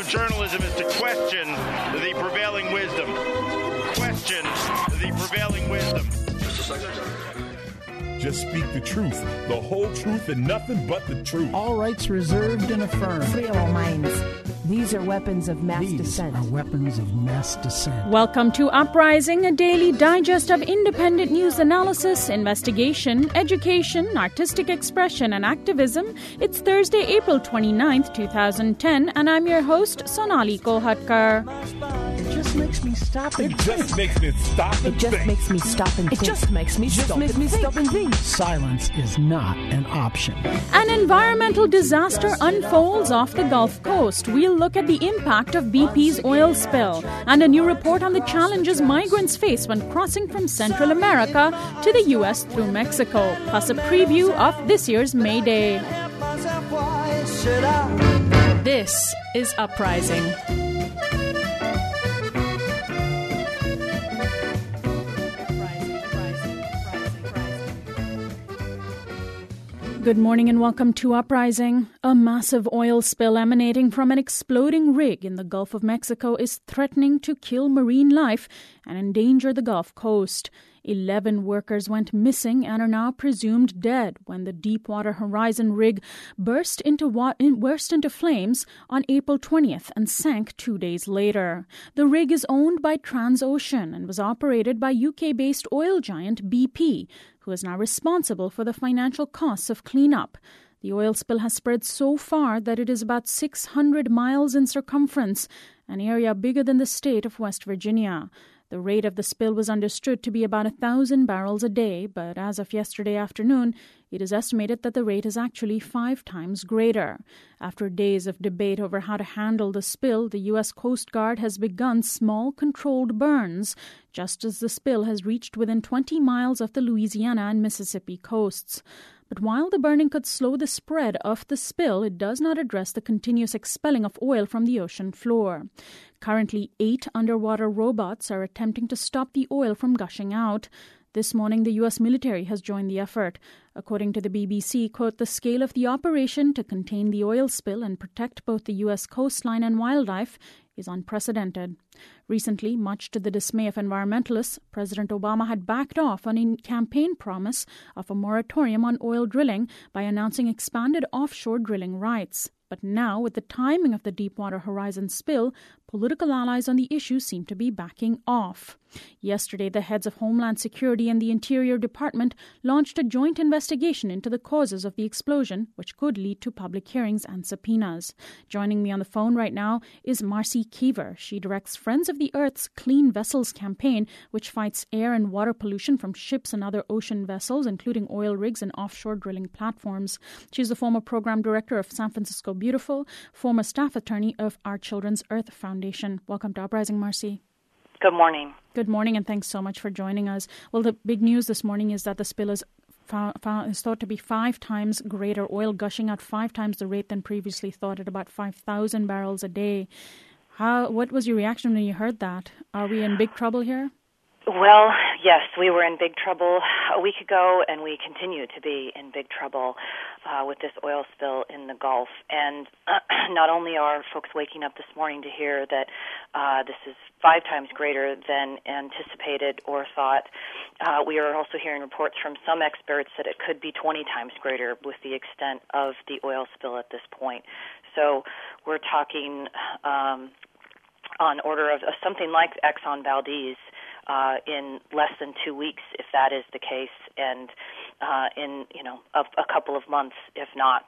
of journalism is to question the prevailing wisdom. Question the prevailing wisdom. Mr. Secretary. Just speak the truth, the whole truth, and nothing but the truth. All rights reserved and affirmed. Free all minds. These are weapons of mass dissent. These are weapons of mass dissent. Welcome to Uprising, a daily digest of independent news analysis, investigation, education, artistic expression, and activism. It's Thursday, April 29th, 2010, and I'm your host, Sonali Kolhatkar. It just makes me stop and It just makes me stop and It just think. makes me stop and think. It just makes me stop and think. Silence is not an option. An environmental disaster unfolds off the Gulf Coast. We'll look at the impact of BP's oil spill and a new report on the challenges migrants face when crossing from Central America to the U.S. through Mexico, plus a preview of this year's May Day. This is Uprising. Good morning and welcome to Uprising. A massive oil spill emanating from an exploding rig in the Gulf of Mexico is threatening to kill marine life and endanger the Gulf Coast. 11 workers went missing and are now presumed dead when the Deepwater Horizon rig burst into flames on April 20th and sank 2 days later. The rig is owned by Transocean and was operated by UK-based oil giant BP, who is now responsible for the financial costs of cleanup. The oil spill has spread so far that it is about 600 miles in circumference, an area bigger than the state of West Virginia. The rate of the spill was understood to be about 1,000 barrels a day, but as of yesterday afternoon, it is estimated that the rate is actually 5 times greater. After days of debate over how to handle the spill, the U.S. Coast Guard has begun small controlled burns, just as the spill has reached within 20 miles of the Louisiana and Mississippi coasts. But while the burning could slow the spread of the spill, it does not address the continuous expelling of oil from the ocean floor. Currently, 8 underwater robots are attempting to stop the oil from gushing out. This morning, the U.S. military has joined the effort. According to the BBC, quote, the scale of the operation to contain the oil spill and protect both the U.S. coastline and wildlife is unprecedented. Recently, much to the dismay of environmentalists, President Obama had backed off on a campaign promise of a moratorium on oil drilling by announcing expanded offshore drilling rights. But now, with the timing of the Deepwater Horizon spill, political allies on the issue seem to be backing off. Yesterday, the heads of Homeland Security and the Interior Department launched a joint investigation into the causes of the explosion, which could lead to public hearings and subpoenas. Joining me on the phone right now is Marcy Keever. She directs Friends of the Earth's Clean Vessels campaign, which fights air and water pollution from ships and other ocean vessels, including oil rigs and offshore drilling platforms. She's the former program director of San Francisco Beautiful, former staff attorney of Our Children's Earth Foundation. Welcome to Uprising, Marcy. Good morning. Good morning, and thanks so much for joining us. Well, the big news this morning is that the spill is thought to be 5 times greater, oil gushing out 5 times the rate than previously thought, at about 5,000 barrels a day. What was your reaction when you heard that? Are we in big trouble here? Well, yes, we were in big trouble a week ago, and we continue to be in big trouble with this oil spill in the Gulf. And not only are folks waking up this morning to hear that this is 5 times greater than anticipated or thought, we are also hearing reports from some experts that it could be 20 times greater with the extent of the oil spill at this point. So we're talking on order of something like Exxon Valdez, in less than 2 weeks, if that is the case, and in a couple of months, if not.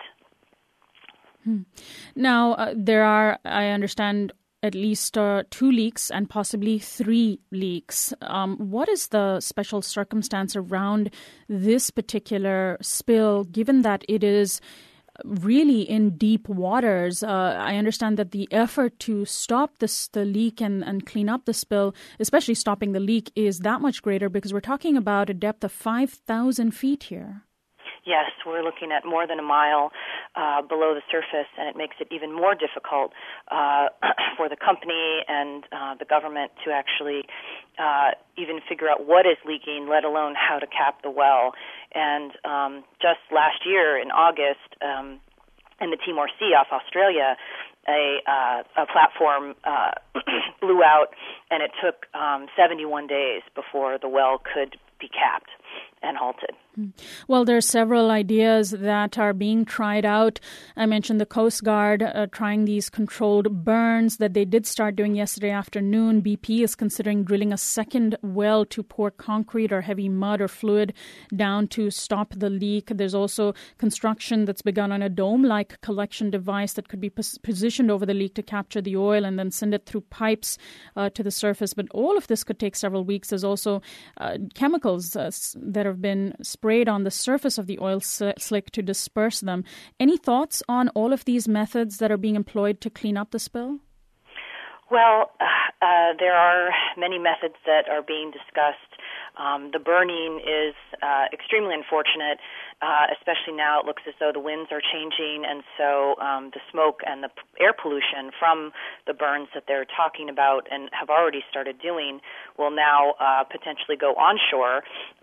Now, there are, I understand, at least 2 leaks and possibly 3 leaks. What is the special circumstance around this particular spill, given that it is really in deep waters? I understand that the effort to stop the leak and clean up the spill, especially stopping the leak, is that much greater because we're talking about a depth of 5,000 feet here. Yes, we're looking at more than a mile below the surface, and it makes it even more difficult for the company and the government to actually even figure out what is leaking, let alone how to cap the well. And just last year in August, in the Timor Sea off Australia, a platform blew out, and it took 71 days before the well could be capped and halted. Well, there are several ideas that are being tried out. I mentioned the Coast Guard trying these controlled burns that they did start doing yesterday afternoon. BP is considering drilling a second well to pour concrete or heavy mud or fluid down to stop the leak. There's also construction that's begun on a dome-like collection device that could be positioned over the leak to capture the oil and then send it through pipes to the surface. But all of this could take several weeks. There's also chemicals that have been sprayed on the surface of the oil slick to disperse them. Any thoughts on all of these methods that are being employed to clean up the spill? Well, there are many methods that are being discussed. The burning is extremely unfortunate, especially now it looks as though the winds are changing, and so the smoke and the air pollution from the burns that they're talking about and have already started doing will now potentially go onshore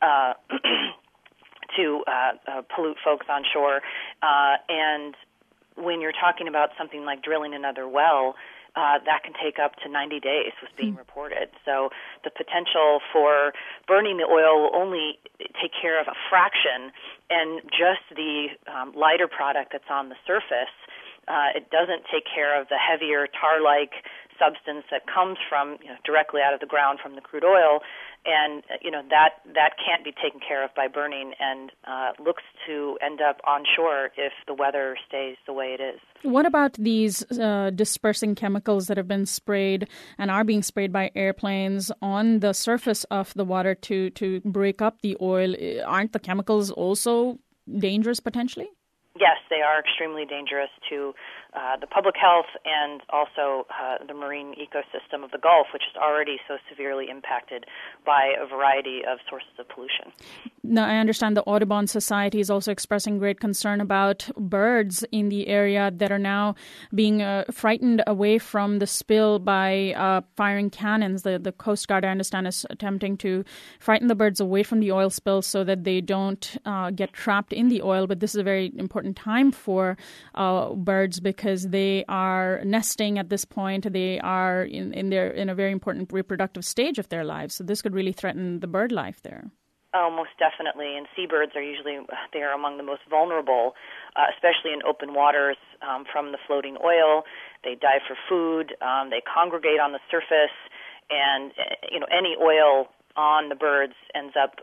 to pollute folks on shore. And when you're talking about something like drilling another well, that can take up to 90 days was being reported. So the potential for burning the oil will only take care of a fraction, and just the lighter product that's on the surface, it doesn't take care of the heavier tar-like substance that comes from directly out of the ground from the crude oil, and that can't be taken care of by burning, and looks to end up onshore if the weather stays the way it is. What about these dispersing chemicals that have been sprayed and are being sprayed by airplanes on the surface of the water to break up the oil? Aren't the chemicals also dangerous potentially? Yes, they are extremely dangerous to the public health and also the marine ecosystem of the Gulf, which is already so severely impacted by a variety of sources of pollution. Now, I understand the Audubon Society is also expressing great concern about birds in the area that are now being frightened away from the spill by firing cannons. The Coast Guard, I understand, is attempting to frighten the birds away from the oil spill so that they don't get trapped in the oil. But this is a very important time for birds because they are nesting at this point. They are in a very important reproductive stage of their lives. So this could really threaten the bird life there. Oh, most definitely. And seabirds are usually among the most vulnerable, especially in open waters from the floating oil. They dive for food. They congregate on the surface, and any oil on the birds ends up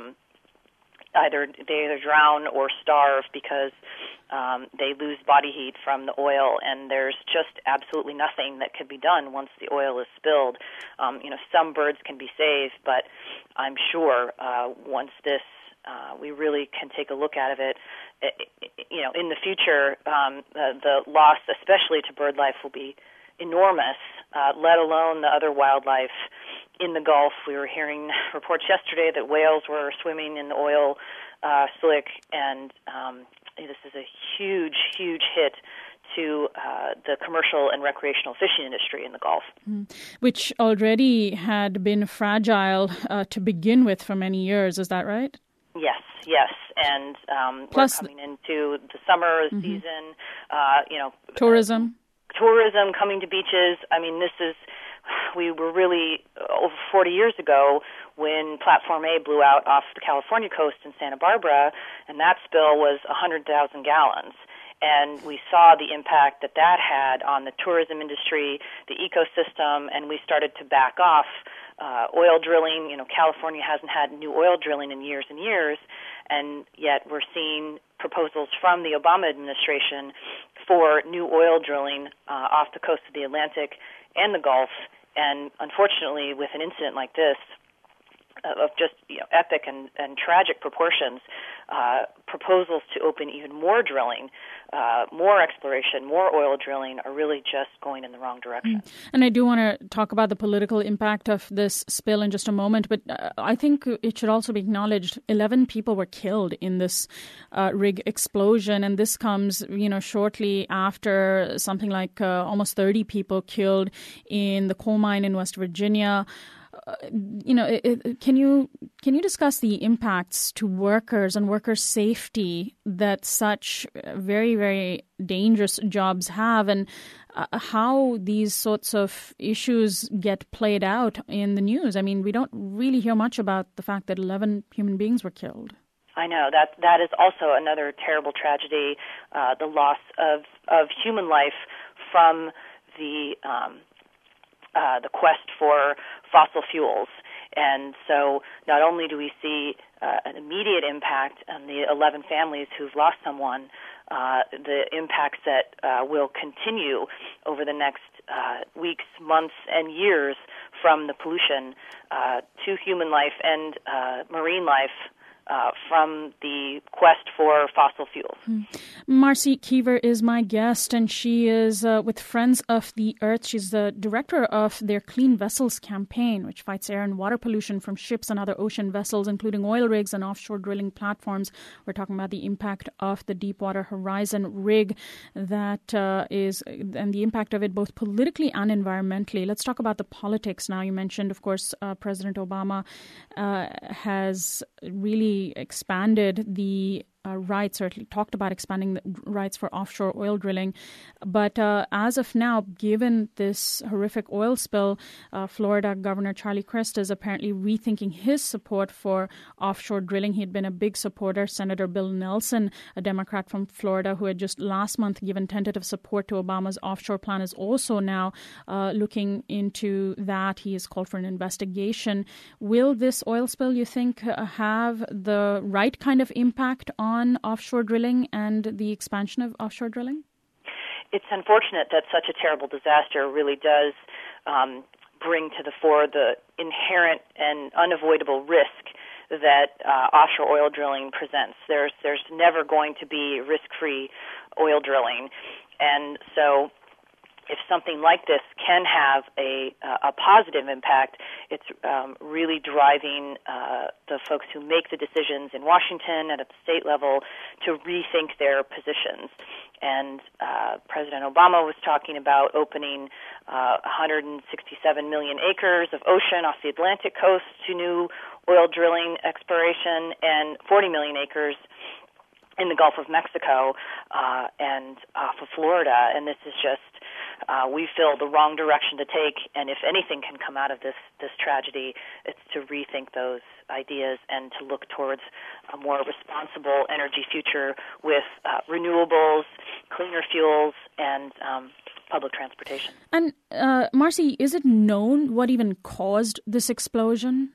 either drown or starve because they lose body heat from the oil, and there's just absolutely nothing that could be done once the oil is spilled. Some birds can be saved, but I'm sure once this, we really can take a look at it. In the future, the loss, especially to bird life, will be enormous, let alone the other wildlife in the Gulf. We were hearing reports yesterday that whales were swimming in the oil slick, and this is a huge, huge hit to the commercial and recreational fishing industry in the Gulf. Which already had been fragile to begin with for many years, is that right? Yes. And Plus, we're coming into the summer season, tourism coming to beaches. I mean, we were really over 40 years ago when Platform A blew out off the California coast in Santa Barbara, and that spill was 100,000 gallons. And we saw the impact that had on the tourism industry, the ecosystem, and we started to back off oil drilling. California hasn't had new oil drilling in years and years, and yet we're seeing proposals from the Obama administration for new oil drilling off the coast of the Atlantic and the Gulf. And unfortunately, with an incident like this, of just epic and tragic proportions, proposals to open even more drilling, more exploration, more oil drilling are really just going in the wrong direction. And I do want to talk about the political impact of this spill in just a moment, but I think it should also be acknowledged 11 people were killed in this rig explosion, and this comes shortly after something like almost 30 people killed in the coal mine in West Virginia. Can you discuss the impacts to workers and worker safety that such very, very dangerous jobs have, and how these sorts of issues get played out in the news? I mean, we don't really hear much about the fact that 11 human beings were killed. I know that is also another terrible tragedy, the loss of human life from the quest for fossil fuels. And so not only do we see an immediate impact on the 11 families who've lost someone, the impacts that will continue over the next weeks, months, and years from the pollution to human life and marine life from the quest for fossil fuels. Marcy Keever is my guest, and she is with Friends of the Earth. She's the director of their Clean Vessels campaign, which fights air and water pollution from ships and other ocean vessels, including oil rigs and offshore drilling platforms. We're talking about the impact of the Deepwater Horizon rig and the impact of it both politically and environmentally. Let's talk about the politics now. You mentioned, of course, President Obama has really expanded the rights, or talked about expanding the rights for offshore oil drilling. But as of now, given this horrific oil spill, Florida Governor Charlie Crist is apparently rethinking his support for offshore drilling. He had been a big supporter. Senator Bill Nelson, a Democrat from Florida, who had just last month given tentative support to Obama's offshore plan, is also now looking into that. He has called for an investigation. Will this oil spill, you think, have the right kind of impact on offshore drilling and the expansion of offshore drilling? It's unfortunate that such a terrible disaster really does bring to the fore the inherent and unavoidable risk that offshore oil drilling presents. There's never going to be risk-free oil drilling, and so if something like this can have a positive impact, it's really driving the folks who make the decisions in Washington and at the state level to rethink their positions. And President Obama was talking about opening 167 million acres of ocean off the Atlantic coast to new oil drilling exploration, and 40 million acres in the Gulf of Mexico and off of Florida. And this is just, we feel, the wrong direction to take. And if anything can come out of this tragedy, it's to rethink those ideas and to look towards a more responsible energy future with renewables, cleaner fuels, and public transportation. And Marcy, is it known what even caused this explosion?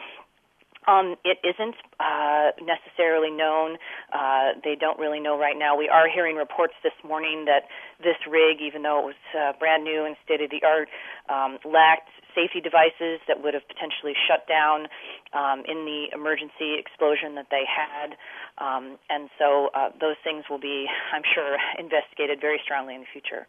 It isn't necessarily known. They don't really know right now. We are hearing reports this morning that this rig, even though it was brand new and state-of-the-art, lacked safety devices that would have potentially shut down in the emergency explosion that they had. And so those things will be, I'm sure, investigated very strongly in the future.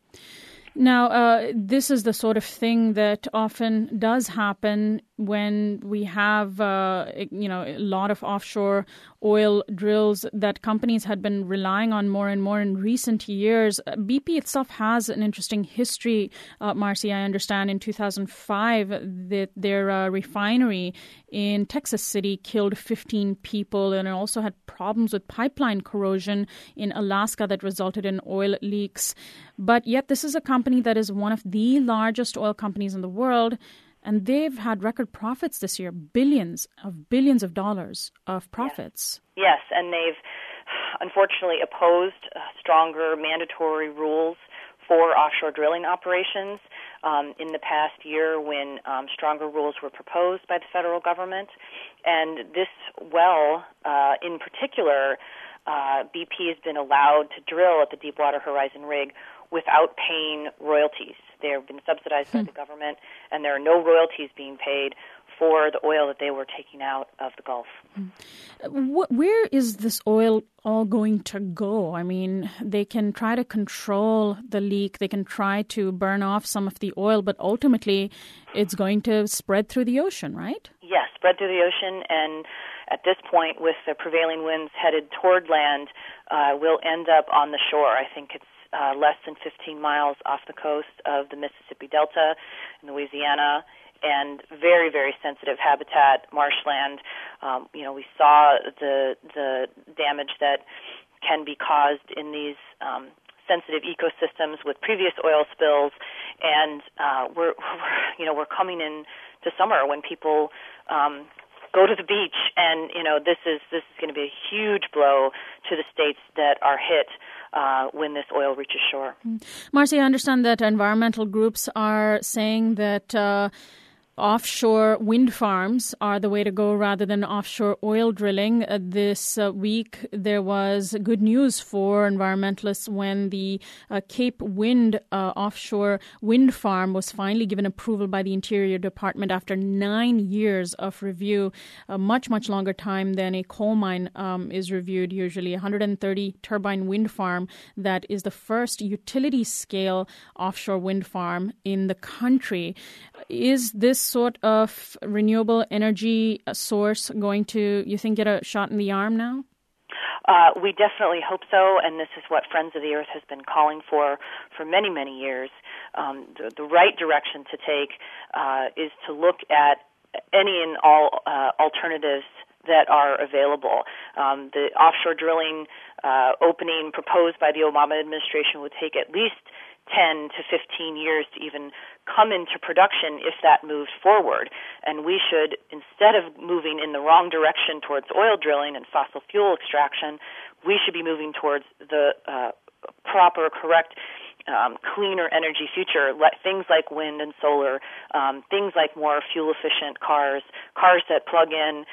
Now, this is the sort of thing that often does happen when we have, a lot of offshore oil drills that companies had been relying on more and more in recent years. BP itself has an interesting history, Marcy. I understand in 2005 that their refinery in Texas City killed 15 people, and it also had problems with pipeline corrosion in Alaska that resulted in oil leaks. But yet this is a company that is one of the largest oil companies in the world, and they've had record profits this year, billions of dollars of profits. Yes, and they've unfortunately opposed stronger mandatory rules for offshore drilling operations in the past year when stronger rules were proposed by the federal government. And this well, in particular, BP has been allowed to drill at the Deepwater Horizon rig without paying royalties. They have been subsidized by the government, and there are no royalties being paid for the oil that they were taking out of the Gulf. Where is this oil all going to go? I mean, they can try to control the leak, they can try to burn off some of the oil, but ultimately it's going to spread through the ocean, right? Yes, spread through the ocean, and at this point, with the prevailing winds headed toward land, will end up on the shore. I think it's less than 15 miles off the coast of the Mississippi Delta in Louisiana, and very, very sensitive habitat, marshland. We saw the damage that can be caused in these sensitive ecosystems with previous oil spills, and we're coming in to summer when people go to the beach, and this is going to be a huge blow to the states that are hit when this oil reaches shore. Marcy, I understand that environmental groups are saying that offshore wind farms are the way to go rather than offshore oil drilling. This week, there was good news for environmentalists when the Cape Wind offshore wind farm was finally given approval by the Interior Department after 9 years of review, a much, much longer time than a coal mine is reviewed usually. 130 turbine wind farm that is the first utility-scale offshore wind farm in the country. Is this sort of renewable energy source going to, you think, get a shot in the arm now? We definitely hope so, and this is what Friends of the Earth has been calling for many, many years. The right direction to take is to look at any and all alternatives that are available. The offshore drilling opening proposed by the Obama administration would take at least 10 to 15 years to even come into production if that moves forward. And we should, instead of moving in the wrong direction towards oil drilling and fossil fuel extraction, we should be moving towards the proper, correct, cleaner energy future, things like wind and solar, things like more fuel-efficient cars that plug in,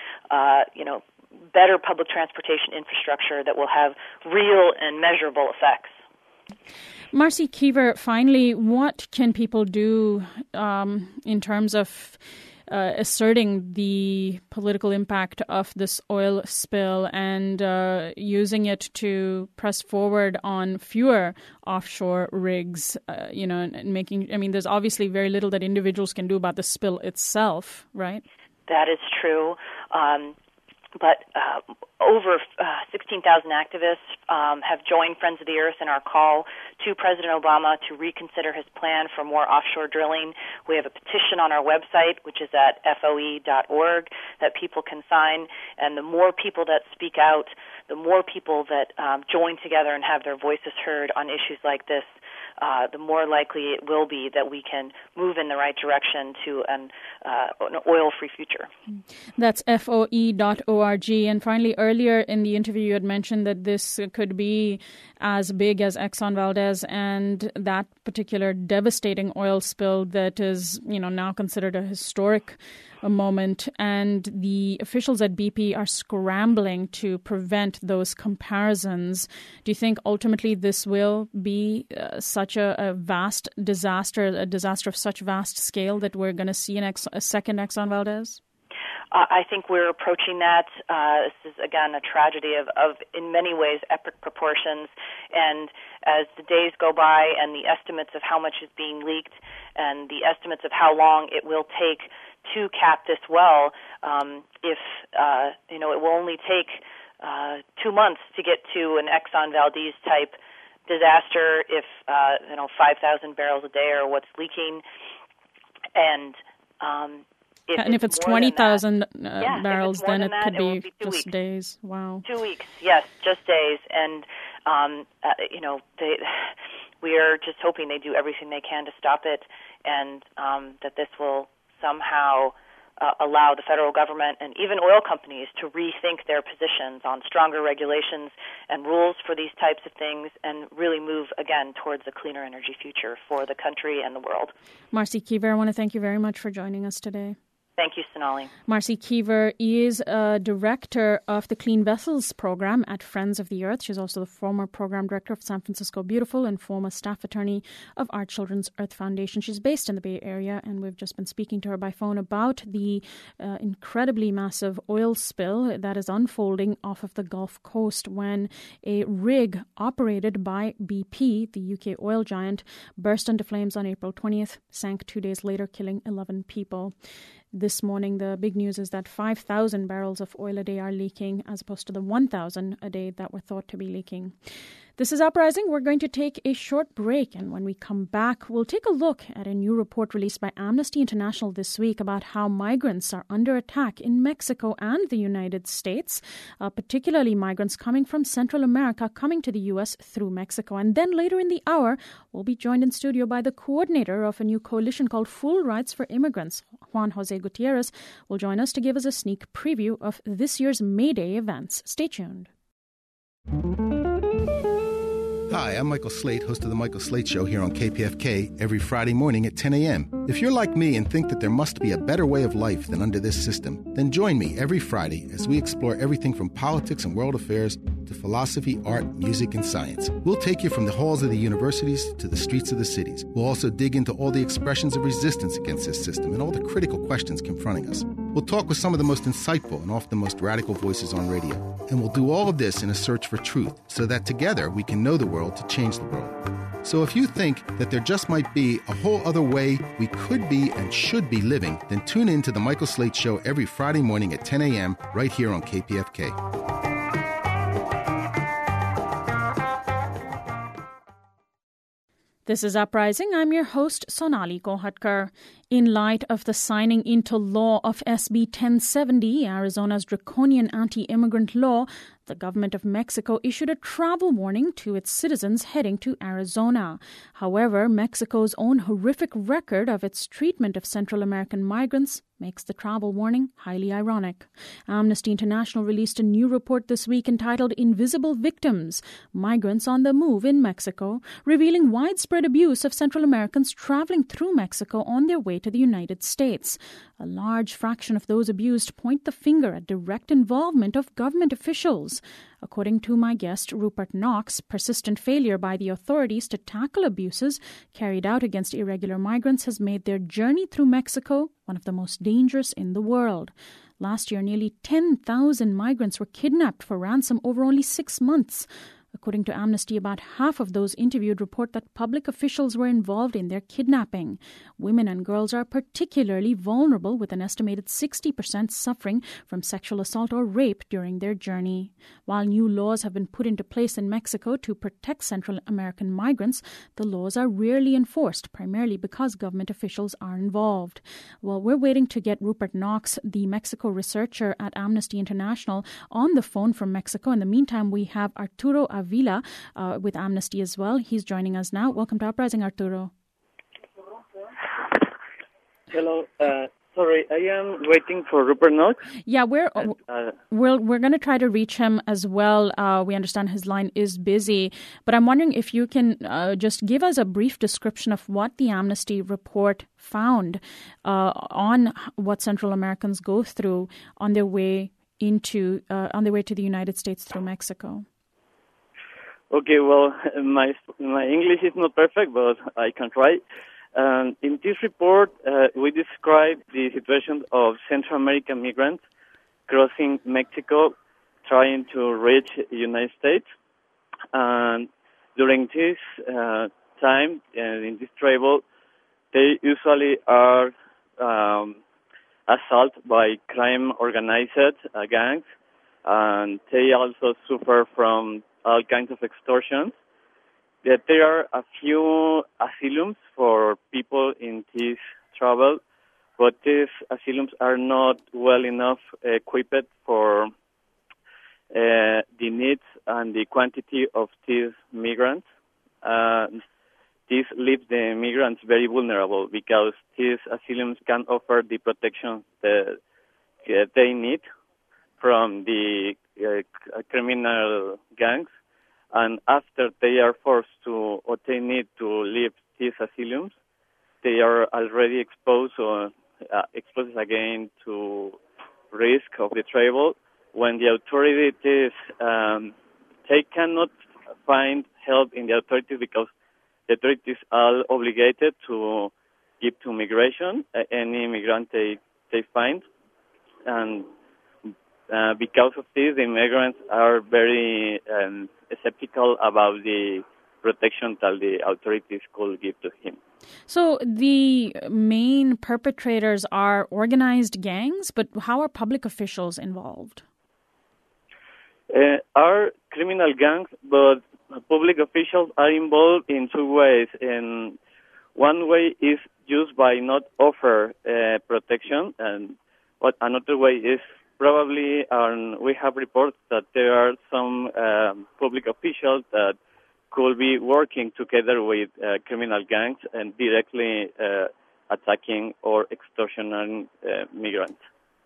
better public transportation infrastructure that will have real and measurable effects. Marcy Keever, finally, what can people do in terms of asserting the political impact of this oil spill and using it to press forward on fewer offshore rigs, and making, there's obviously very little that individuals can do about the spill itself, right? That is true. But over 16,000 activists have joined Friends of the Earth in our call to President Obama to reconsider his plan for more offshore drilling. We have a petition on our website, which is at foe.org, that people can sign. And the more people that speak out, the more people that join together and have their voices heard on issues like this, the more likely it will be that we can move in the right direction to an oil-free future. That's FOE.org. And finally, earlier in the interview, you had mentioned that this could be as big as Exxon Valdez and that particular devastating oil spill that is, now considered a historic moment. And the officials at BP are scrambling to prevent those comparisons. Do you think ultimately this will be such a vast disaster, a disaster of such vast scale that we're going to see a second Exxon Valdez? I think we're approaching that. This is, again, a tragedy of, in many ways, epic proportions. And as the days go by and the estimates of how much is being leaked and the estimates of how long it will take to cap this well, it will only take 2 months to get to an Exxon Valdez type disaster if 5,000 barrels a day are what's leaking. And if it's 20,000 barrels, then it could be just weeks. Days. Wow. 2 weeks, yes, just days. And, we are just hoping they do everything they can to stop it, and that this will somehow allow the federal government and even oil companies to rethink their positions on stronger regulations and rules for these types of things and really move, again, towards a cleaner energy future for the country and the world. Marcy Keever, I want to thank you very much for joining us today. Thank you, Sonali. Marcy Keever is a director of the Clean Vessels program at Friends of the Earth. She's also the former program director of San Francisco Beautiful and former staff attorney of Our Children's Earth Foundation. She's based in the Bay Area, and we've just been speaking to her by phone about the incredibly massive oil spill that is unfolding off of the Gulf Coast when a rig operated by BP, the UK oil giant, burst into flames on April 20th, sank 2 days later, killing 11 people. This morning, the big news is that 5,000 barrels of oil a day are leaking as opposed to the 1,000 a day that were thought to be leaking. This is Uprising. We're going to take a short break, and when we come back, we'll take a look at a new report released by Amnesty International this week about how migrants are under attack in Mexico and the United States, particularly migrants coming from Central America coming to the U.S. through Mexico. And then later in the hour, we'll be joined in studio by the coordinator of a new coalition called Full Rights for Immigrants. Juan Jose Gutierrez will join us to give us a sneak preview of this year's May Day events. Stay tuned. Hi, I'm Michael Slate, host of The Michael Slate Show here on KPFK every Friday morning at 10 a.m. If you're like me and think that there must be a better way of life than under this system, then join me every Friday as we explore everything from politics and world affairs to philosophy, art, music, and science. We'll take you from the halls of the universities to the streets of the cities. We'll also dig into all the expressions of resistance against this system and all the critical questions confronting us. We'll talk with some of the most insightful and often most radical voices on radio. And we'll do all of this in a search for truth so that together we can know the world to change the world. So if you think that there just might be a whole other way we could be and should be living, then tune in to The Michael Slate Show every Friday morning at 10 a.m. right here on KPFK. This is Uprising. I'm your host, Sonali Gohatkar. In light of the signing into law of SB 1070, Arizona's draconian anti-immigrant law, the government of Mexico issued a travel warning to its citizens heading to Arizona. However, Mexico's own horrific record of its treatment of Central American migrants makes the travel warning highly ironic. Amnesty International released a new report this week entitled Invisible Victims, Migrants on the Move in Mexico, revealing widespread abuse of Central Americans traveling through Mexico on their way to the United States. A large fraction of those abused point the finger at direct involvement of government officials. According to my guest, Rupert Knox, persistent failure by the authorities to tackle abuses carried out against irregular migrants has made their journey through Mexico one of the most dangerous in the world. Last year, nearly 10,000 migrants were kidnapped for ransom over only 6 months. According to Amnesty, about half of those interviewed report that public officials were involved in their kidnapping. Women and girls are particularly vulnerable, with an estimated 60% suffering from sexual assault or rape during their journey. While new laws have been put into place in Mexico to protect Central American migrants, the laws are rarely enforced, primarily because government officials are involved. Well, we're waiting to get Rupert Knox, the Mexico researcher at Amnesty International, on the phone from Mexico. In the meantime, we have Arturo Avila with Amnesty as well. He's joining us now. Welcome to Uprising, Arturo. Hello. Sorry, I am waiting for Rupert Knox. Yeah, we're going to try to reach him as well. We understand his line is busy, but I'm wondering if you can just give us a brief description of what the Amnesty report found on what Central Americans go through on their way to the United States through Mexico. Okay, well, my English is not perfect, but I can try. In this report, we describe the situation of Central American migrants crossing Mexico, trying to reach the United States. And during this time, in this travel, they usually are assaulted by crime organized gangs, and they also suffer from all kinds of extortions. That there are a few asylums for people in this travel, but these asylums are not well enough equipped for the needs and the quantity of these migrants. This leaves the migrants very vulnerable because these asylums can offer the protection that they need from the criminal gangs. And after they are forced to, or they need to leave these asylums, they are already exposed again to risk of the travel. When the authorities, they cannot find help in the authorities because the authorities are obligated to give to migration any immigrant they find. And because of this, the immigrants are very skeptical about the protection that the authorities could give to him. So the main perpetrators are organized gangs, but how are public officials involved? Are criminal gangs, but public officials are involved in two ways. And one way is just by not offer protection, and what another way is probably we have reports that there are some public officials that could be working together with criminal gangs and directly attacking or extortioning migrants.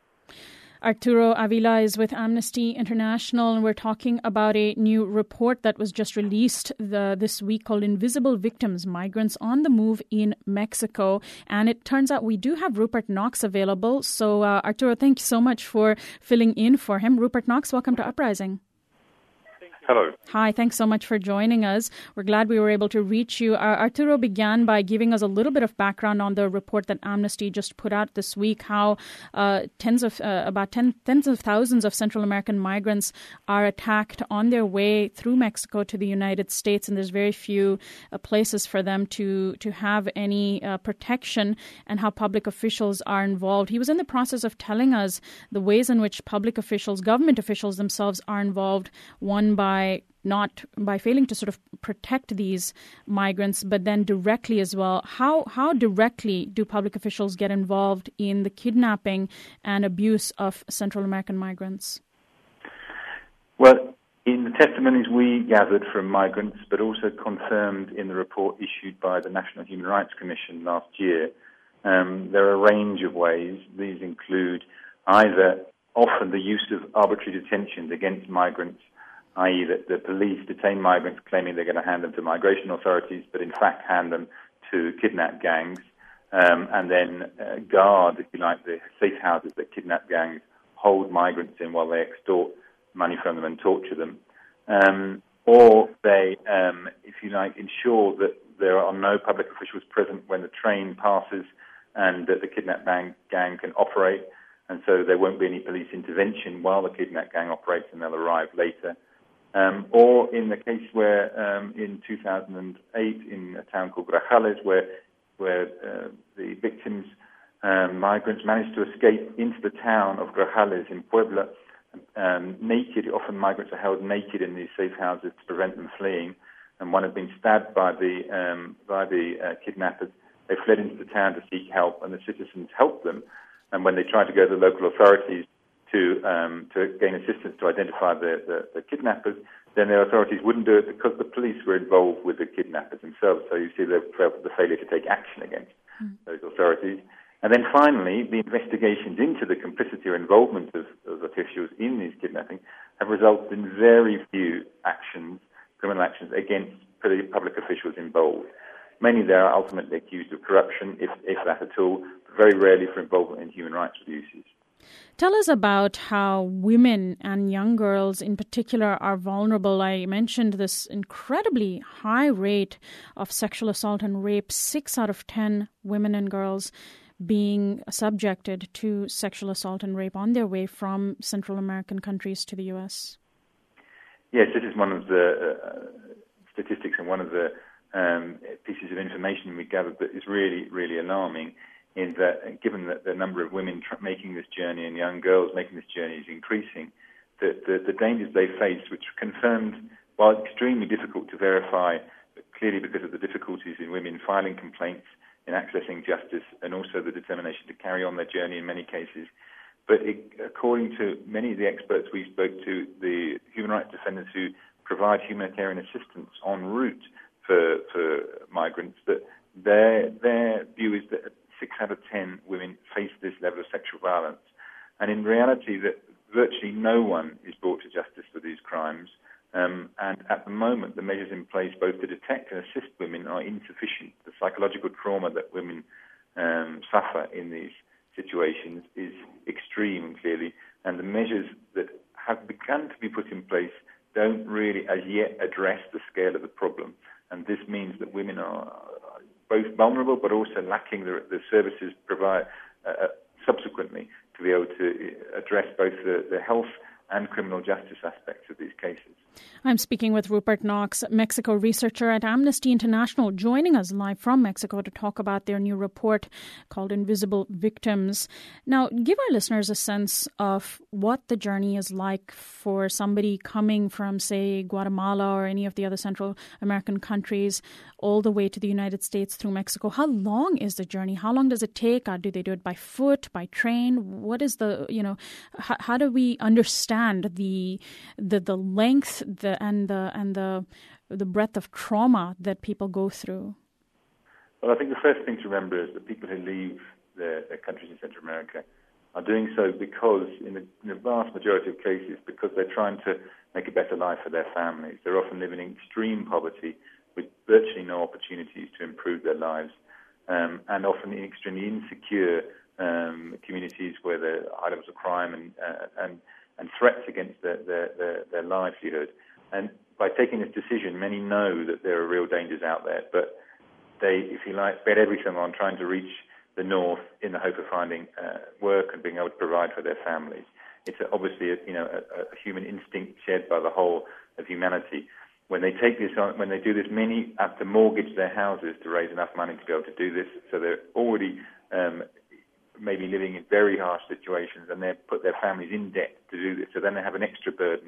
Arturo Avila is with Amnesty International, and we're talking about a new report that was just released this week called Invisible Victims, Migrants on the Move in Mexico. And it turns out we do have Rupert Knox available. So, Arturo, thank you so much for filling in for him. Rupert Knox, welcome to Uprising. Hello. Hi, thanks so much for joining us. We're glad we were able to reach you. Arturo began by giving us a little bit of background on the report that Amnesty just put out this week, how tens of thousands of Central American migrants are attacked on their way through Mexico to the United States, and there's very few places for them to have any protection, and how public officials are involved. He was in the process of telling us the ways in which public officials, government officials themselves are involved, one by failing to sort of protect these migrants, but then directly as well. How directly do public officials get involved in the kidnapping and abuse of Central American migrants? Well, in the testimonies we gathered from migrants, but also confirmed in the report issued by the National Human Rights Commission last year, there are a range of ways. These include either often the use of arbitrary detentions against migrants, i.e. that the police detain migrants claiming they're going to hand them to migration authorities, but in fact hand them to kidnap gangs, and then guard, if you like, the safe houses that kidnap gangs hold migrants in while they extort money from them and torture them. Or they, if you like, ensure that there are no public officials present when the train passes and that the kidnap gang can operate, and so there won't be any police intervention while the kidnap gang operates and they'll arrive later. Or in the case where in 2008 in a town called Grajales, where the victims, migrants, managed to escape into the town of Grajales in Puebla, naked. Often migrants are held naked in these safe houses to prevent them fleeing, and one had been stabbed by the kidnappers. They fled into the town to seek help, and the citizens helped them. And when they tried to go to the local authorities to gain assistance to identify the kidnappers, then the authorities wouldn't do it because the police were involved with the kidnappers themselves. So you see the failure to take action against those authorities. And then finally, the investigations into the complicity or involvement of officials in these kidnapping have resulted in very few criminal actions against public officials involved. Many there are ultimately accused of corruption, if that at all, but very rarely for involvement in human rights abuses. Tell us about how women and young girls in particular are vulnerable. I mentioned this incredibly high rate of sexual assault and rape, 6 out of 10 women and girls being subjected to sexual assault and rape on their way from Central American countries to the U.S. Yes, this is one of the statistics and one of the pieces of information we gathered that is really, really alarming, in that given that the number of women making this journey and young girls making this journey is increasing, the dangers they face, which confirmed, while extremely difficult to verify, but clearly because of the difficulties in women filing complaints, in accessing justice, and also the determination to carry on their journey in many cases. But according to many of the experts we spoke to, the human rights defenders who provide humanitarian assistance en route for migrants, that their view is that 6 out of 10 women face this level of sexual violence. And in reality, that virtually no one is brought to justice for these crimes. And at the moment, the measures in place both to detect and assist women are insufficient. The psychological trauma that women suffer in these situations is extreme, clearly, and the measures that have begun to be put in place don't really as yet address the scale of the problem. And this means that women are both vulnerable but also lacking the services provided subsequently to be able to address both the health and criminal justice aspects of these cases. I'm speaking with Rupert Knox, Mexico researcher at Amnesty International, joining us live from Mexico to talk about their new report called Invisible Victims. Now, give our listeners a sense of what the journey is like for somebody coming from, say, Guatemala or any of the other Central American countries all the way to the United States through Mexico. How long is the journey? How long does it take? Do they do it by foot, by train? What is how do we understand the length, and the breadth of trauma that people go through? Well, I think the first thing to remember is that people who leave their countries in Central America are doing so because, in the vast majority of cases, because they're trying to make a better life for their families. They're often living in extreme poverty with virtually no opportunities to improve their lives, and often in extremely insecure communities where there are high levels of crime and threats against their livelihood. And by taking this decision, many know that there are real dangers out there, but they, if you like, bet everything on trying to reach the north in the hope of finding work and being able to provide for their families. It's obviously a human instinct shared by the whole of humanity. When they take this on, when they do this, many have to mortgage their houses to raise enough money to be able to do this. So they're already maybe living in very harsh situations, and they put their families in debt to do this. So then they have an extra burden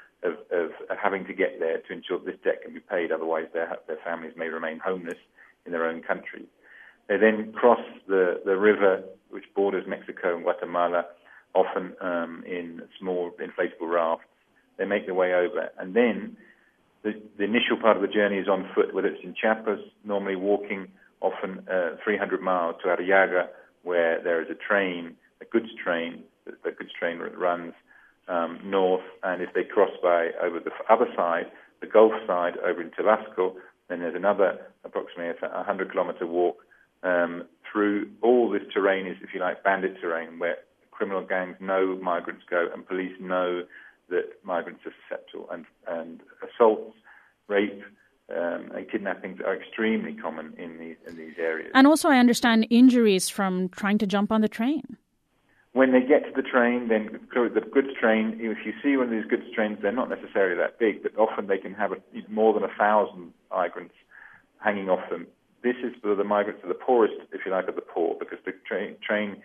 of having to get there to ensure that this debt can be paid. Otherwise, their families may remain homeless in their own country. They then cross the river, which borders Mexico and Guatemala, often in small inflatable rafts. They make their way over, and then the initial part of the journey is on foot, whether it's in Chiapas, normally walking often 300 miles to Arriaga, where there is a train, a goods train. The goods train runs north, and if they cross by over the other side, the Gulf side, over in Tabasco, then there's another approximately 100-kilometer walk through all this terrain is, if you like, bandit terrain, where criminal gangs know migrants go and police know that migrants are susceptible, and assaults, rape, and kidnappings are extremely common in these areas. And also, I understand injuries from trying to jump on the train. When they get to the train, then the goods train, if you see one of these goods trains, they're not necessarily that big, but often they can have more than 1,000 migrants hanging off them. This is for the migrants are the poorest, if you like, of the poor, because the train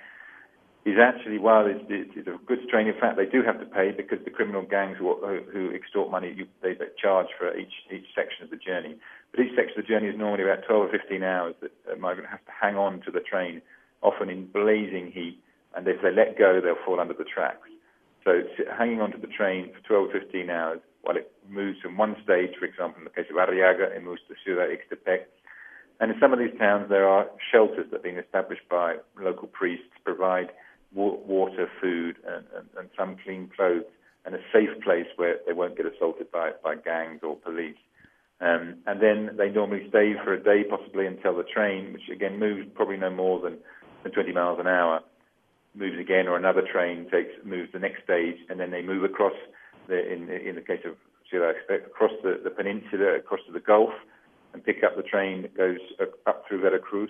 is actually, while it's a goods train, in fact, they do have to pay because the criminal gangs who extort money, they charge for each section of the journey. But each section of the journey is normally about 12 or 15 hours that a migrant has to hang on to the train, often in blazing heat, and if they let go, they'll fall under the tracks. So hanging onto the train for 12 or 15 hours while it moves from one stage, for example, in the case of Arriaga, it moves to Ciudad Ixtepec. And in some of these towns, there are shelters that are being established by local priests to provide water, food, and some clean clothes, and a safe place where they won't get assaulted by gangs or police. And then they normally stay for a day, possibly, until the train, which again moves probably no more than 20 miles an hour, moves again, or another train moves the next stage, and then they move across, in the case of Ciudad, across the peninsula, across to the Gulf, and pick up the train that goes up through Veracruz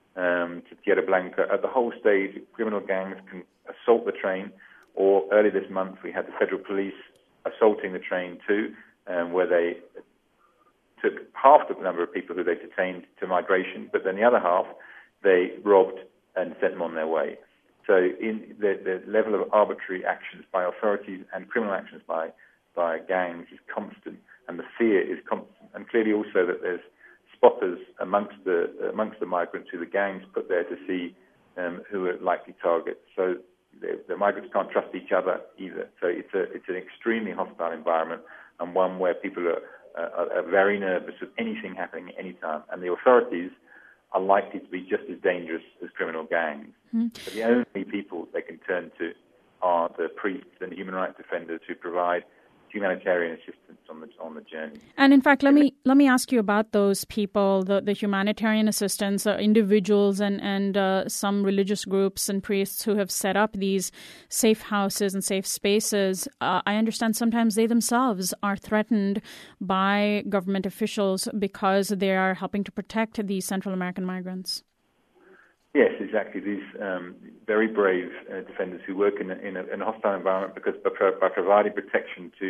to Tierra Blanca. At the whole stage, criminal gangs can assault the train, or early this month we had the federal police assaulting the train too, where they took half the number of people who they detained to migration, but then the other half they robbed and sent them on their way. So in the level of arbitrary actions by authorities and criminal actions by gangs is constant, and the fear is constant. And clearly also that there's spotters amongst the migrants who the gangs put there to see who are likely targets. So the migrants can't trust each other either. So it's an extremely hostile environment, and one where people are very nervous of anything happening at any time. And the authorities are likely to be just as dangerous as criminal gangs. But the only people they can turn to are the priests and human rights defenders who provide humanitarian assistance on the journey. And in fact, let me ask you about those people, the humanitarian assistance, individuals and some religious groups and priests who have set up these safe houses and safe spaces. I understand sometimes they themselves are threatened by government officials because they are helping to protect these Central American migrants. Yes, exactly. These very brave defenders who work in a hostile environment because by providing protection to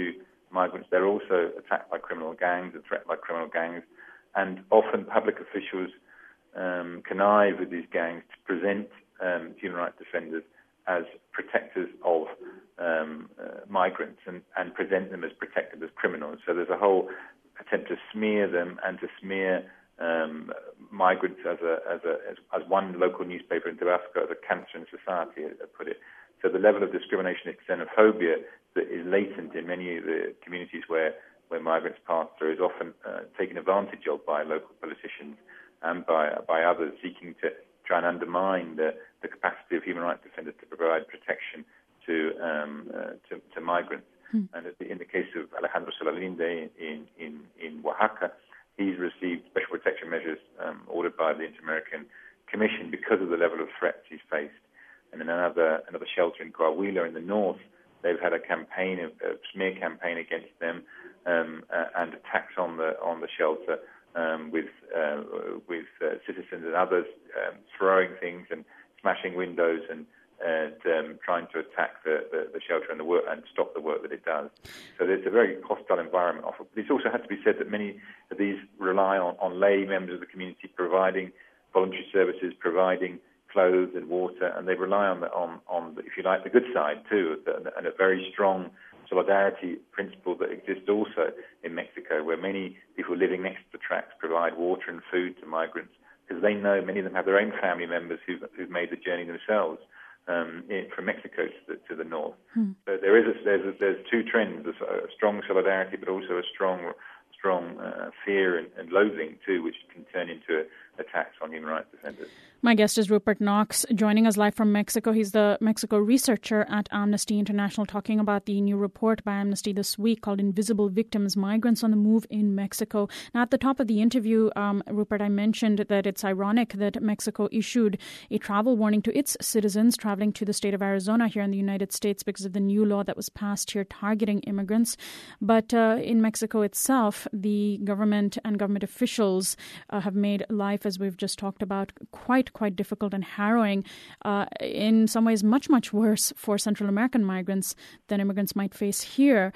migrants, they're also attacked by criminal gangs and threatened by criminal gangs. And often public officials connive with these gangs to present human rights defenders as protectors of migrants and present them as protected as criminals. So there's a whole attempt to smear them and to smear migrants as one local newspaper in Tabasco as a cancer in society, I put it. So the level of discrimination and xenophobia that is latent in many of the communities where migrants pass through is often taken advantage of by local politicians and by others seeking to try and undermine the capacity of human rights defenders to provide protection to migrants. And in the case of Alejandro Solalinde in Oaxaca, he's received special protection measures ordered by the Inter-American Commission because of the level of threats he's faced. And in another shelter in Coahuila in the north, they've had a smear campaign against them and attacks on the shelter with citizens and others throwing things and smashing windows and trying to attack the shelter and stop the work that it does. So there's a very hostile environment. This also has to be said that many of these rely on lay members of the community providing voluntary services, providing clothes and water, and they rely on if you like, the good side too, and a very strong solidarity principle that exists also in Mexico, where many people living next to the tracks provide water and food to migrants because they know many of them have their own family members who've made the journey themselves from Mexico to the north. So there's two trends: a strong solidarity, but also a strong fear and loathing too, which can turn into attacks on human rights defenders. My guest is Rupert Knox, joining us live from Mexico. He's the Mexico researcher at Amnesty International, talking about the new report by Amnesty this week called Invisible Victims, Migrants on the Move in Mexico. Now, at the top of the interview, Rupert, I mentioned that it's ironic that Mexico issued a travel warning to its citizens traveling to the state of Arizona here in the United States because of the new law that was passed here targeting immigrants. But in Mexico itself, the government and government officials have made life, as we've just talked about, quite difficult and harrowing, in some ways much worse for Central American migrants than immigrants might face here.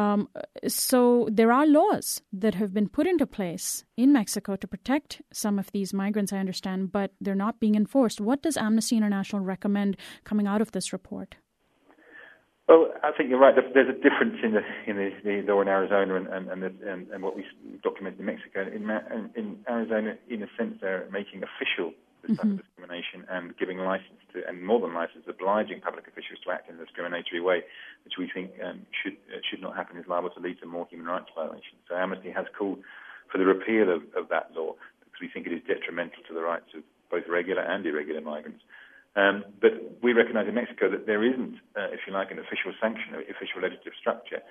So there are laws that have been put into place in Mexico to protect some of these migrants, I understand, but they're not being enforced. What does Amnesty International recommend coming out of this report? Well, I think you're right. There's a difference in the law in Arizona and what we document in Mexico. In Arizona, in a sense, they're making official this type of discrimination and giving license to, and more than license, obliging public officials to act in a discriminatory way, which we think should not happen, is liable to lead to more human rights violations. So Amnesty has called for the repeal of that law because we think it is detrimental to the rights of both regular and irregular migrants. But we recognize in Mexico that there isn't, if you like, an official sanction, an official legislative structure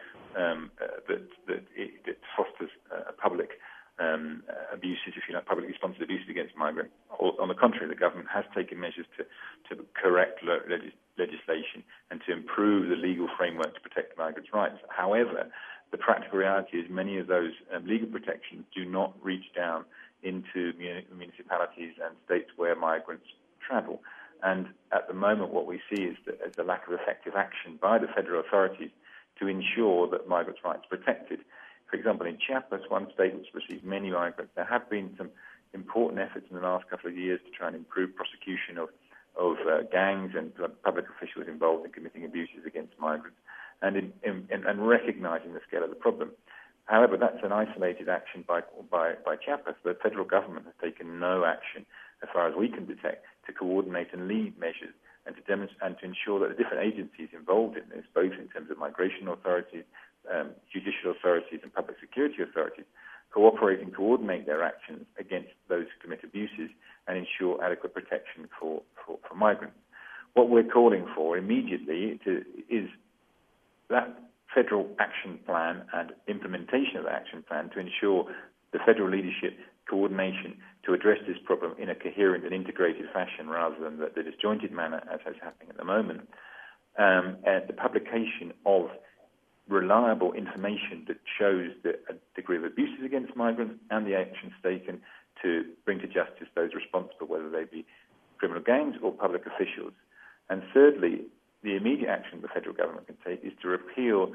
that fosters public abuses, if you like, publicly sponsored abuses against migrants. On the contrary, the government has taken measures to correct legislation and to improve the legal framework to protect migrants' rights. However, the practical reality is many of those legal protections do not reach down into municipalities and states where migrants travel. And at the moment, what we see is the lack of effective action by the federal authorities to ensure that migrants' rights are protected. For example, in Chiapas, one state which receives many migrants, there have been some important efforts in the last couple of years to try and improve prosecution of gangs and public officials involved in committing abuses against migrants, and recognizing the scale of the problem. However, that's an isolated action by Chiapas. The federal government has taken no action, as far as we can detect, to coordinate and lead measures and to demonstrate and to ensure that the different agencies involved in this, both in terms of migration authorities, judicial authorities and public security authorities, cooperate and coordinate their actions against those who commit abuses and ensure adequate protection for migrants. What we're calling for immediately is that federal action plan and implementation of the action plan to ensure the federal leadership coordination to address this problem in a coherent and integrated fashion rather than the disjointed manner as is happening at the moment, and the publication of reliable information that shows the degree of abuses against migrants and the actions taken to bring to justice those responsible, whether they be criminal gangs or public officials. And thirdly, the immediate action the federal government can take is to repeal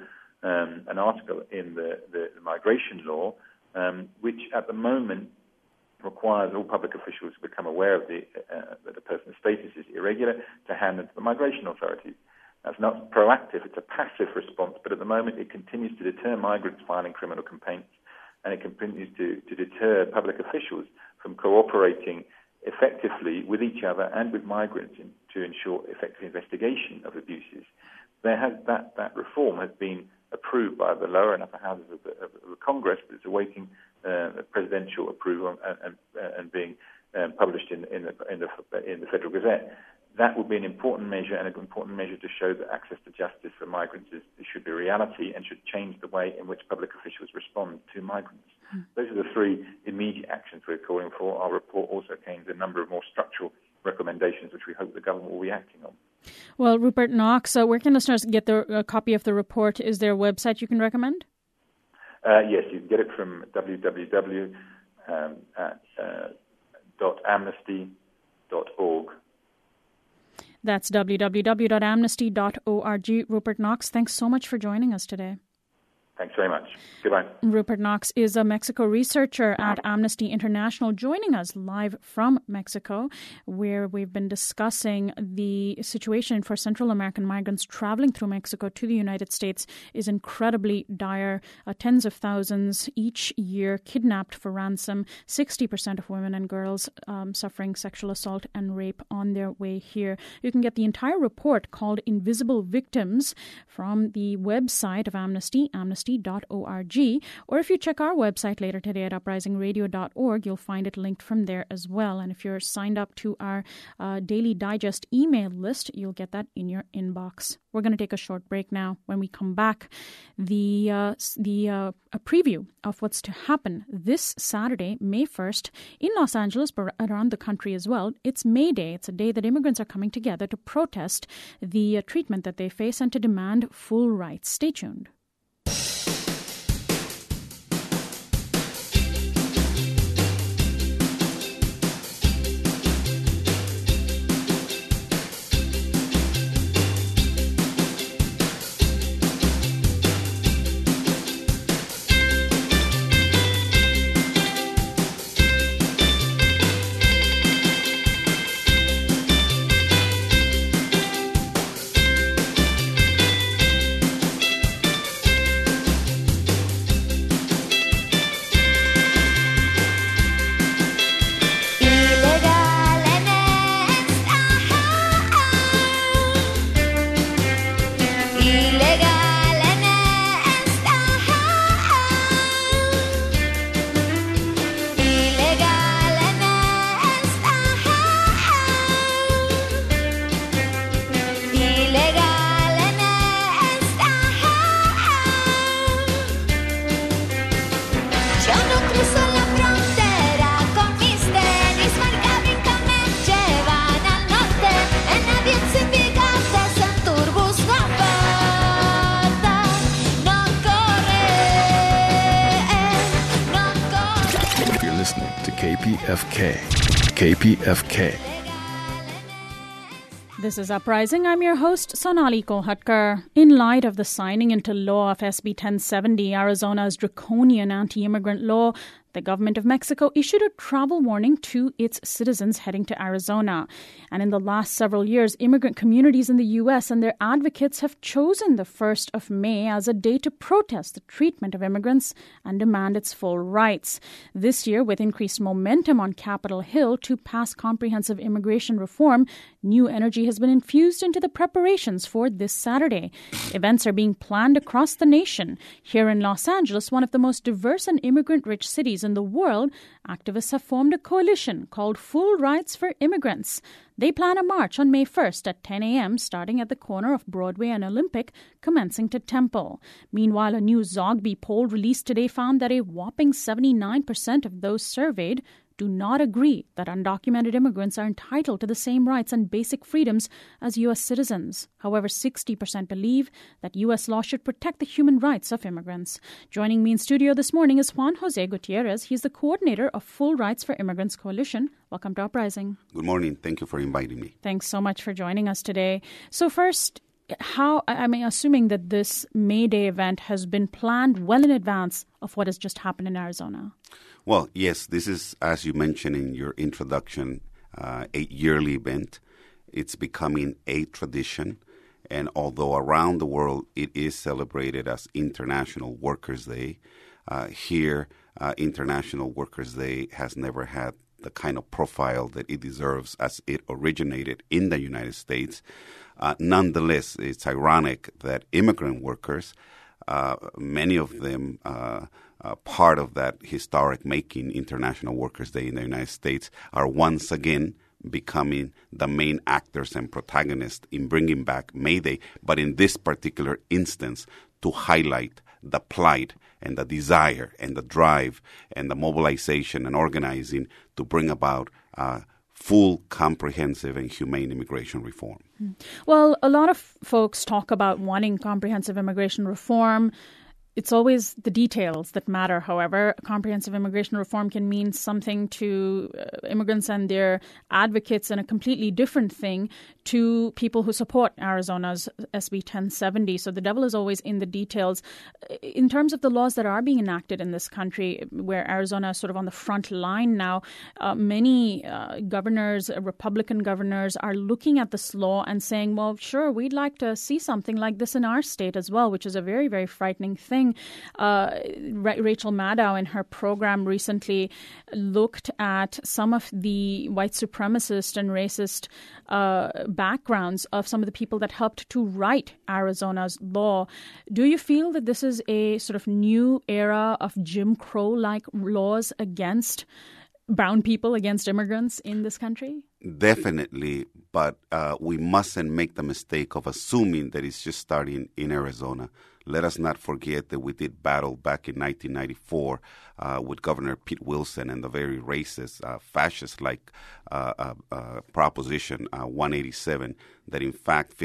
an article in the migration law, which at the moment requires all public officials to become aware of that the person's status is irregular to hand it to the migration authorities. That's not proactive, it's a passive response, but at the moment it continues to deter migrants filing criminal complaints, and it continues to deter public officials from cooperating effectively with each other and with migrants to ensure effective investigation of abuses. That reform has been approved by the lower and upper houses of the Congress, but it's awaiting presidential approval and being published in the Federal Gazette. That would be an important measure, and an important measure to show that access to justice for migrants should be a reality and should change the way in which public officials respond to migrants. Those are the three immediate actions we're calling for. Our report also contains a number of more structural recommendations which we hope the government will be acting on. Well, Rupert Knox, where can listeners get a copy of the report? Is there a website you can recommend? Yes, you can get it from www.amnesty.org. That's www.amnesty.org. Rupert Knox, thanks so much for joining us today. Thanks very much. Goodbye. Rupert Knox is a Mexico researcher at Amnesty International, joining us live from Mexico, where we've been discussing the situation for Central American migrants traveling through Mexico to the United States is incredibly dire. Tens of thousands each year kidnapped for ransom, 60% of women and girls suffering sexual assault and rape on their way here. You can get the entire report called Invisible Victims from the website of Amnesty, amnesty.org. Or if you check our website later today at uprisingradio.org, you'll find it linked from there as well. And if you're signed up to our Daily Digest email list, you'll get that in your inbox. We're going to take a short break now. When we come back, a preview of what's to happen this Saturday, May 1st, in Los Angeles, but around the country as well. It's May Day. It's a day that immigrants are coming together to protest the treatment that they face and to demand full rights. Stay tuned. KPFK. This is Uprising. I'm your host, Sonali Kolhatkar. In light of the signing into law of SB 1070, Arizona's draconian anti-immigrant law, the government of Mexico issued a travel warning to its citizens heading to Arizona. And in the last several years, immigrant communities in the U.S. and their advocates have chosen the 1st of May as a day to protest the treatment of immigrants and demand its full rights. This year, with increased momentum on Capitol Hill to pass comprehensive immigration reform, new energy has been infused into the preparations for this Saturday. Events are being planned across the nation. Here in Los Angeles, one of the most diverse and immigrant-rich cities in the world, activists have formed a coalition called Full Rights for Immigrants. They plan a march on May 1st at 10 a.m., starting at the corner of Broadway and Olympic, commencing to Temple. Meanwhile, a new Zogby poll released today found that a whopping 79% of those surveyed do not agree that undocumented immigrants are entitled to the same rights and basic freedoms as U.S. citizens. However, 60% believe that U.S. law should protect the human rights of immigrants. Joining me in studio this morning is Juan Jose Gutierrez. He's the coordinator of Full Rights for Immigrants Coalition. Welcome to Uprising. Good morning. Thank you for inviting me. Thanks so much for joining us today. So first, assuming that this May Day event has been planned well in advance of what has just happened in Arizona. Well, yes, this is, as you mentioned in your introduction, a yearly event. It's becoming a tradition. And although around the world it is celebrated as International Workers' Day, here International Workers' Day has never had the kind of profile that it deserves as it originated in the United States. Nonetheless, it's ironic that immigrant workers, many of them part of that historic making International Workers' Day in the United States, are once again becoming the main actors and protagonists in bringing back May Day, but in this particular instance, to highlight the plight and the desire and the drive and the mobilization and organizing to bring about full, comprehensive, and humane immigration reform. Well, a lot of folks talk about wanting comprehensive immigration reform. It's always the details that matter, however. Comprehensive immigration reform can mean something to immigrants and their advocates and a completely different thing to people who support Arizona's SB 1070. So the devil is always in the details. In terms of the laws that are being enacted in this country, where Arizona is sort of on the front line now, many governors, Republican governors, are looking at this law and saying, well, sure, we'd like to see something like this in our state as well, which is a very, very frightening thing. Rachel Maddow in her program recently looked at some of the white supremacist and racist backgrounds of some of the people that helped to write Arizona's law. Do you feel that this is a sort of new era of Jim Crow-like laws against brown people, against immigrants in this country? Definitely, but we mustn't make the mistake of assuming that it's just starting in Arizona. Let us not forget that we did battle back in 1994 with Governor Pete Wilson and the very racist, fascist-like Proposition 187 that, in fact,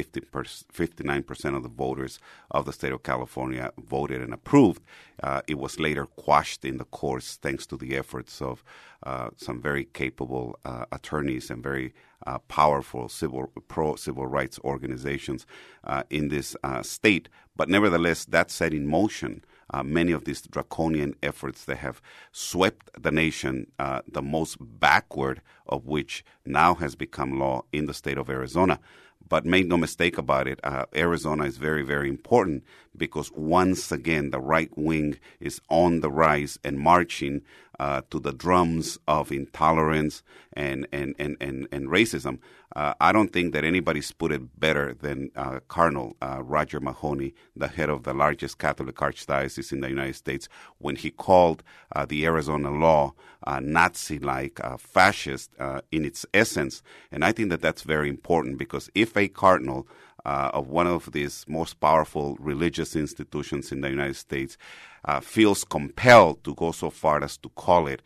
59% of the voters of the state of California voted and approved. It was later quashed in the courts thanks to the efforts of some very capable attorneys and very powerful pro-civil rights organizations in this state. But nevertheless, that set in motion many of these draconian efforts that have swept the nation, the most backward of which now has become law in the state of Arizona. But make no mistake about it, Arizona is very, very important because once again the right wing is on the rise and marching to the drums of intolerance and racism. I don't think that anybody's put it better than Cardinal Roger Mahoney, the head of the largest Catholic archdiocese in the United States, when he called the Arizona law Nazi-like, fascist in its essence. And I think that that's very important because if a cardinal of one of these most powerful religious institutions in the United States feels compelled to go so far as to call it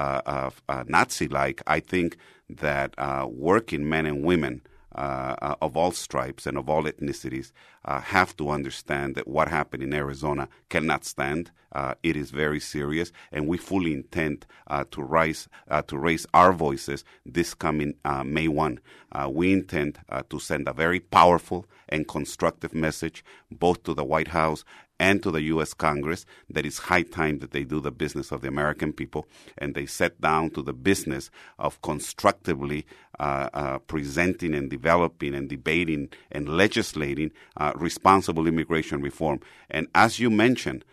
Nazi-like, I think that working men and women of all stripes and of all ethnicities have to understand that what happened in Arizona cannot stand. It is very serious, and we fully intend to raise our voices this coming May 1. We intend to send a very powerful and constructive message both to the White House and to the U.S. Congress that it's high time that they do the business of the American people and they set down to the business of constructively presenting and developing and debating and legislating responsible immigration reform. And as you mentioned,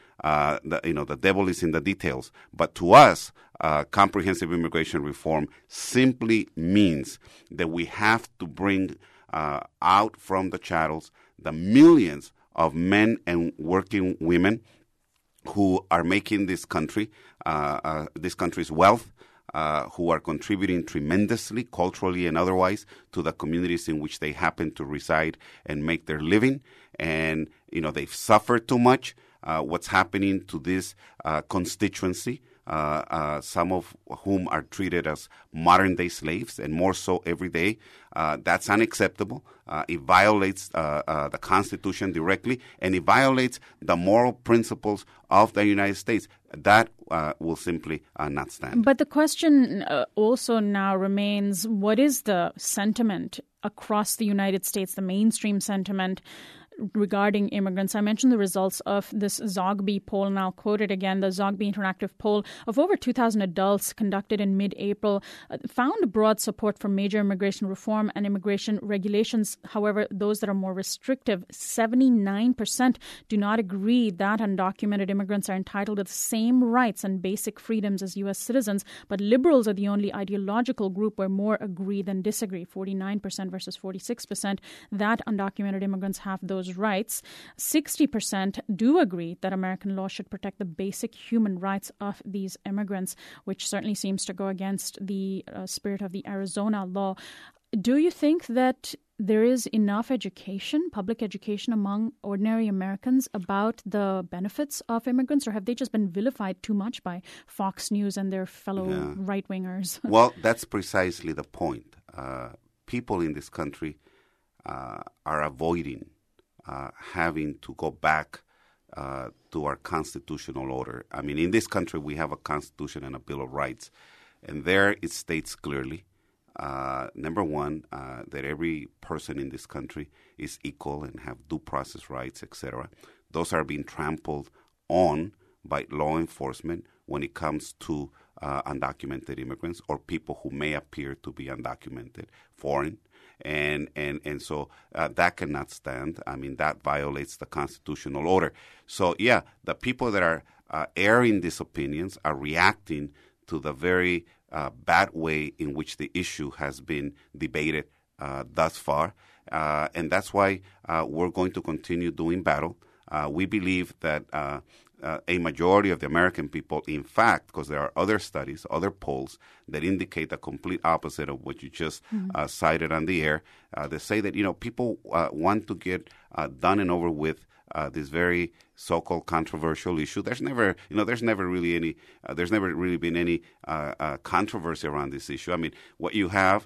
the devil is in the details. But to us, comprehensive immigration reform simply means that we have to bring out from the shadows the millions of men and working women who are making this country's wealth, who are contributing tremendously, culturally and otherwise, to the communities in which they happen to reside and make their living. And, they've suffered too much. What's happening to this constituency, some of whom are treated as modern-day slaves, and more so every day. That's unacceptable. It violates the Constitution directly, and it violates the moral principles of the United States. that will simply not stand. But the question also now remains, what is the sentiment across the United States, the mainstream sentiment regarding immigrants? I mentioned the results of this Zogby poll, and I'll quote it again. The Zogby Interactive poll of over 2,000 adults conducted in mid-April found broad support for major immigration reform and immigration regulations. However, those that are more restrictive, 79% do not agree that undocumented immigrants are entitled to the same rights and basic freedoms as U.S. citizens. But liberals are the only ideological group where more agree than disagree, 49% versus 46%, that undocumented immigrants have those rights. 60% do agree that American law should protect the basic human rights of these immigrants, which certainly seems to go against the spirit of the Arizona law. Do you think that there is enough education, public education among ordinary Americans about the benefits of immigrants, or have they just been vilified too much by Fox News and their fellow right-wingers? Well, that's precisely the point. People in this country are avoiding having to go back to our constitutional order. I mean, in this country, we have a Constitution and a Bill of Rights, and there it states clearly, number one, that every person in this country is equal and have due process rights, etc. Those are being trampled on by law enforcement when it comes to undocumented immigrants or people who may appear to be undocumented, foreign. And so that cannot stand. I mean, that violates the constitutional order. So, yeah, the people that are airing these opinions are reacting to the very bad way in which the issue has been debated thus far. And that's why we're going to continue doing battle. We believe that a majority of the American people, in fact, because there are other studies, other polls that indicate the complete opposite of what you just cited on the air. They say that, people want to get done and over with this very so-called controversial issue. There's never really been any controversy around this issue. I mean, what you have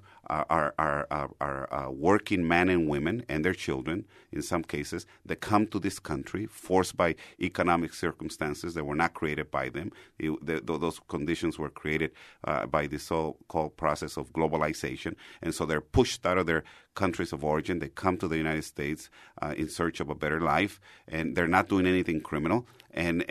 are working men and women and their children, in some cases, that come to this country forced by economic circumstances that were not created by them. Those conditions were created by the so-called process of globalization, and so they're pushed out of their countries of origin. They come to the United States in search of a better life, and they're not doing anything criminal. And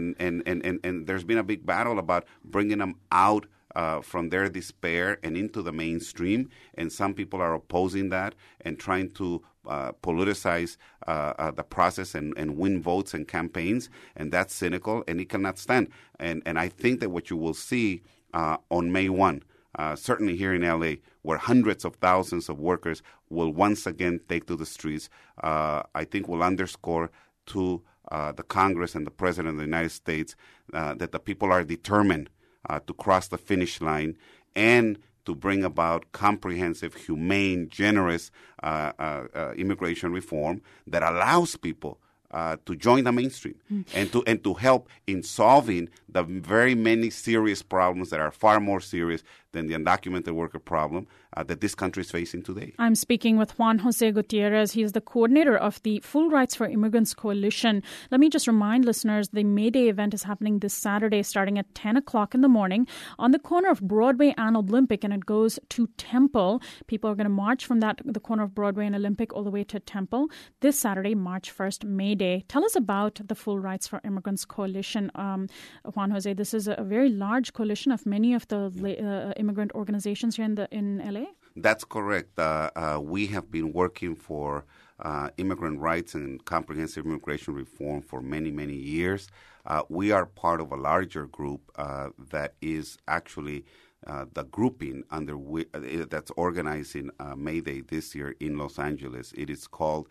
there's been a big battle about bringing them out from their despair and into the mainstream, and some people are opposing that and trying to politicize the process and win votes and campaigns, and that's cynical, and it cannot stand. And I think that what you will see on May 1, certainly here in L.A., where hundreds of thousands of workers will once again take to the streets, I think will underscore to the Congress and the President of the United States that the people are determined to cross the finish line and to bring about comprehensive, humane, generous immigration reform that allows people to join the mainstream and to help in solving the very many serious problems that are far more serious than the undocumented worker problem that this country is facing today. I'm speaking with Juan Jose Gutierrez. He is the coordinator of the Full Rights for Immigrants Coalition. Let me just remind listeners, the May Day event is happening this Saturday starting at 10 o'clock in the morning on the corner of Broadway and Olympic, and it goes to Temple. People are going to march from the corner of Broadway and Olympic all the way to Temple this Saturday, March 1st, May Day. Tell us about the Full Rights for Immigrants Coalition. Juan Jose, this is a very large coalition of many of the immigrant organizations here in LA? That's correct. We have been working for immigrant rights and comprehensive immigration reform for many, many years. We are part of a larger group that is actually the grouping under that's organizing May Day this year in Los Angeles. It is called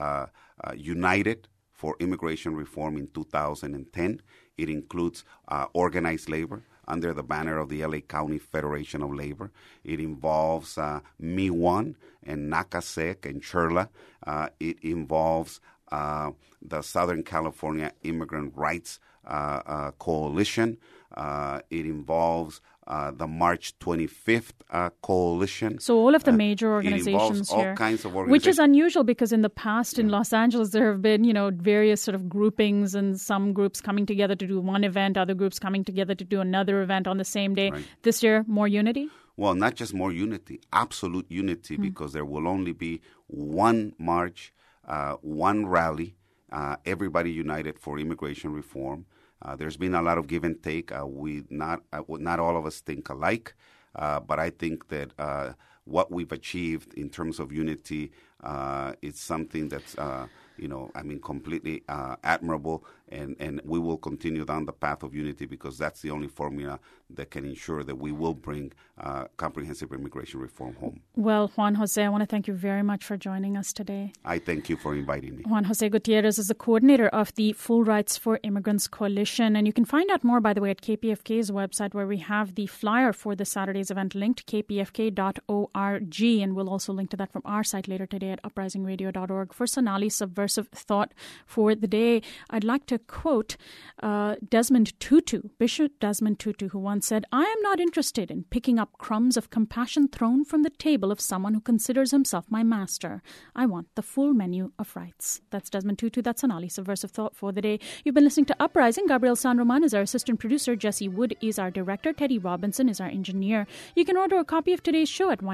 United for Immigration Reform in 2010. It includes organized labor under the banner of the LA County Federation of Labor. It involves ME1 and NACASEC and CHIRLA. It involves the Southern California Immigrant Rights Coalition. It involves the March 25th coalition. So all of the major organizations all here, kinds of organizations. Which is unusual because in the past in Los Angeles there have been, various sort of groupings and some groups coming together to do one event, other groups coming together to do another event on the same day. Right. This year, more unity? Well, not just more unity, absolute unity, because there will only be one march, one rally, everybody united for immigration reform. There's been a lot of give and take. Not all of us think alike, but I think that what we've achieved in terms of unity is something that's completely admirable, and we will continue down the path of unity because that's the only formula that can ensure that we will bring comprehensive immigration reform home. Well, Juan Jose, I want to thank you very much for joining us today. I thank you for inviting me. Juan Jose Gutierrez is the coordinator of the Full Rights for Immigrants Coalition, and you can find out more, by the way, at KPFK's website, where we have the flyer for the Saturday's event linked, kpfk.org, and we'll also link to that from our site later today at uprisingradio.org. For Sonali's subversive thought for the day, I'd like to quote Desmond Tutu, Bishop Desmond Tutu, who once said, "I am not interested in picking up crumbs of compassion thrown from the table of someone who considers himself my master. I want the full menu of rights." That's Desmond Tutu. That's Sonali's subversive thought for the day. You've been listening to Uprising. Gabriel San Roman is our assistant producer. Jesse Wood is our director. Teddy Robinson is our engineer. You can order a copy of today's show at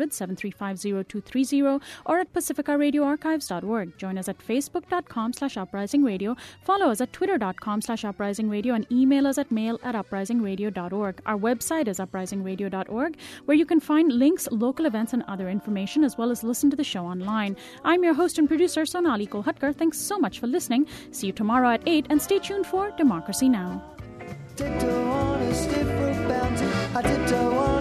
1-800-735-0230 or at pacificaradioarchives.org. Join us at facebook.com/uprisingradio. Follow us at twitter.com/uprisingradio and email us at mail@uprisingradio.org. Our website is uprisingradio.org, where you can find links, local events, and other information, as well as listen to the show online. I'm your host and producer, Sonali Kolhatkar. Thanks so much for listening. See you tomorrow at 8, and stay tuned for Democracy Now! Tiptoe on a stiff rope bounty. I tiptoe on